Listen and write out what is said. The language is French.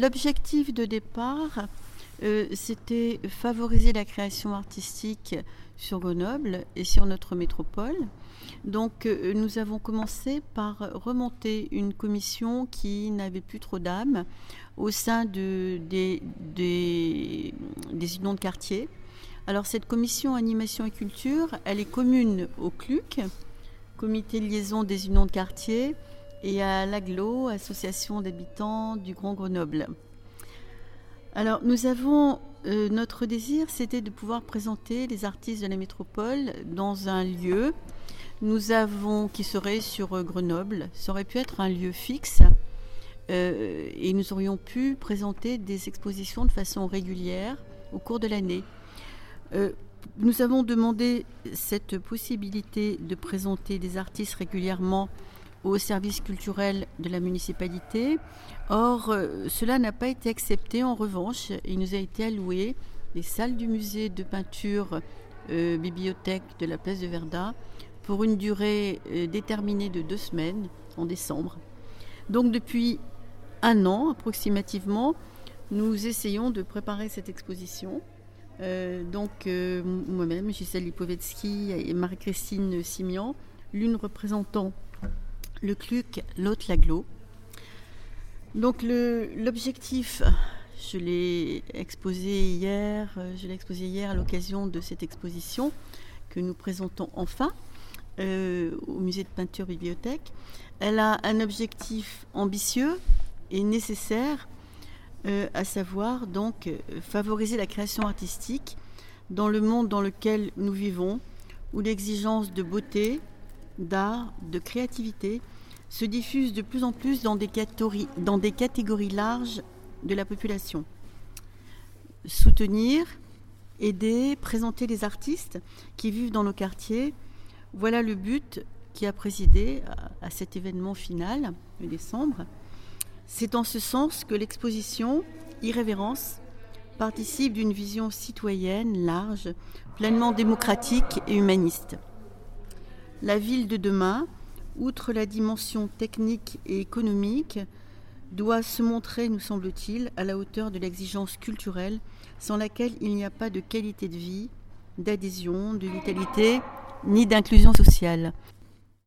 l'objectif de départ, c'était favoriser la création artistique sur Grenoble et sur notre métropole. Donc nous avons commencé par remonter une commission qui n'avait plus trop d'âme au sein des unions de quartier. Alors cette commission animation et culture, elle est commune au CLUC, comité de liaison des unions de quartier, et à l'AGLO, association d'habitants du Grand Grenoble. Alors nous avons, notre désir, c'était de pouvoir présenter les artistes de la métropole dans un lieu qui serait sur Grenoble. Ça aurait pu être un lieu fixe et nous aurions pu présenter des expositions de façon régulière au cours de l'année. Nous avons demandé cette possibilité de présenter des artistes régulièrement au service culturel de la municipalité. Or, cela n'a pas été accepté. En revanche, il nous a été alloué les salles du musée de peinture bibliothèque de la place de Verdun pour une durée déterminée de 2 semaines en décembre. Donc depuis 1 an approximativement, nous essayons de préparer cette exposition. Moi-même, Gisèle Lipovetsky et Marie-Christine Simian, l'une représentant le CLUC, l'autre l'AGLO. Donc l'objectif, je l'ai exposé hier à l'occasion de cette exposition que nous présentons enfin au musée de peinture bibliothèque. Elle a un objectif ambitieux et nécessaire, à savoir donc favoriser la création artistique dans le monde dans lequel nous vivons, où l'exigence de beauté, d'art, de créativité se diffuse de plus en plus dans des catégories larges de la population. Soutenir, aider, présenter les artistes qui vivent dans nos quartiers, voilà le but qui a présidé à cet événement final de décembre. C'est en ce sens que l'exposition Irrévérence participe d'une vision citoyenne, large, pleinement démocratique et humaniste. La ville de demain, outre la dimension technique et économique, doit se montrer, nous semble-t-il, à la hauteur de l'exigence culturelle sans laquelle il n'y a pas de qualité de vie, d'adhésion, de vitalité, ni d'inclusion sociale.